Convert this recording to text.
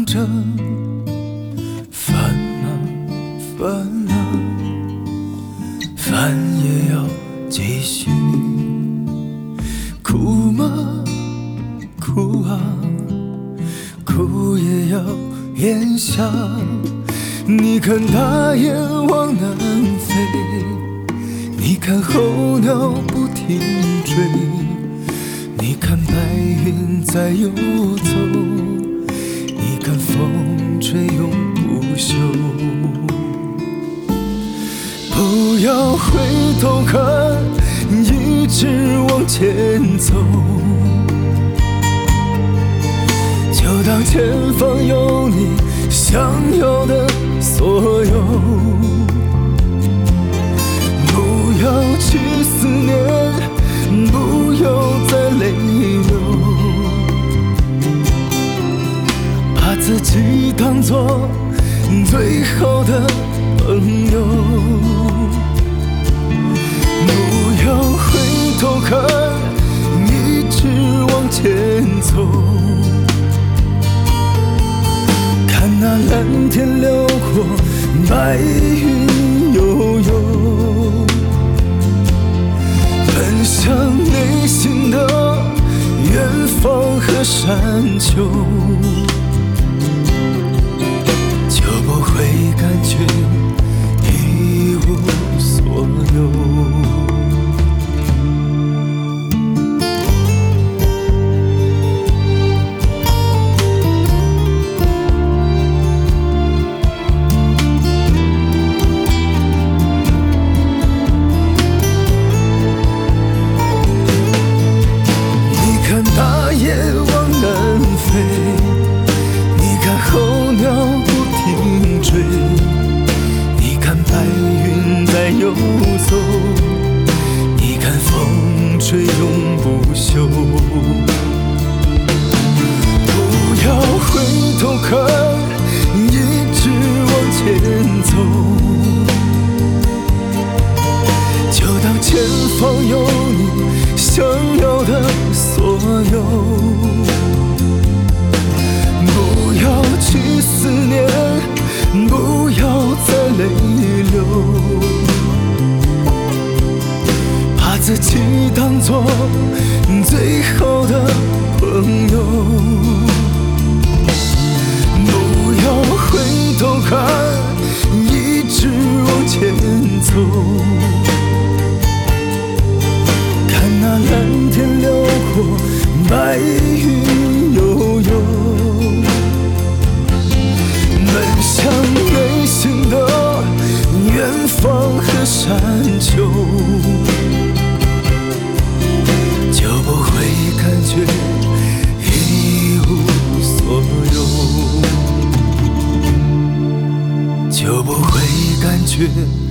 着烦啊烦啊，烦也要继续。哭吗？哭啊，哭也要咽下。你看大雁往南飞，你看候鸟不停追，你看白云在游走，你看风吹永不休。不要回头看，一直往前走，就当前方有你想要的所有。不要去思念，不要再泪流，把自己当作最好的朋友。不要回头看，一直往前走，看那蓝天辽阔，白云悠悠，奔向内心的远方和山丘，就不会感觉一无所有。大雁往南飞，你看候鸟不停追，你看白云在游走，你看风吹永不休。不要回头看，一直往前走，就当前方有你想要的所有。不要去思念，不要再泪流，把自己当作最好的朋友。不要回头看，一直往前走，那蓝天辽阔，白云悠悠，奔向内心的远方和山丘，就不会感觉一无所有，就不会感觉